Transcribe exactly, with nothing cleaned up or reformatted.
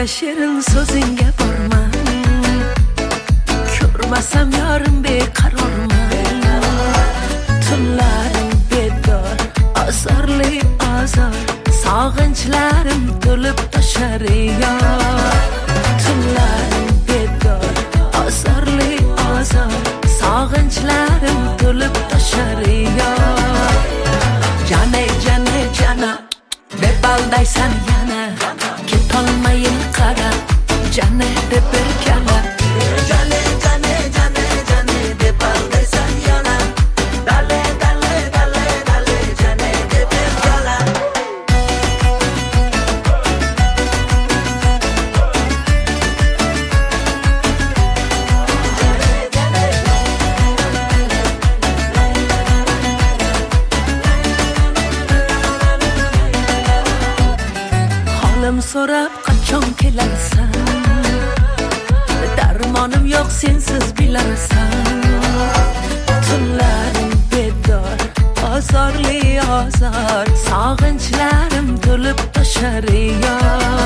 Shirinda shirin so'zingga borman, ko'rmasam yorim beqarorman. Tunlarim bedor, azorli azor, sog'inchlarim to'lib toshar yor. Tunlarim bedor, azorli azor, sog'inchlarim to'lib toshar yor. Jane jane jana, bebaldaysan yana, ketolmayin qara, jane deb bir kala. Jane jane jane jane, bebaldaysan yana, dale dale dale dale, jane deb bir kala. Holim so'rab qachon kelarsan, darmonim yo'q sensiz bilarsan. Tunlarim bedor, azorli azor, sog'inchlarim to'lib toshar yor.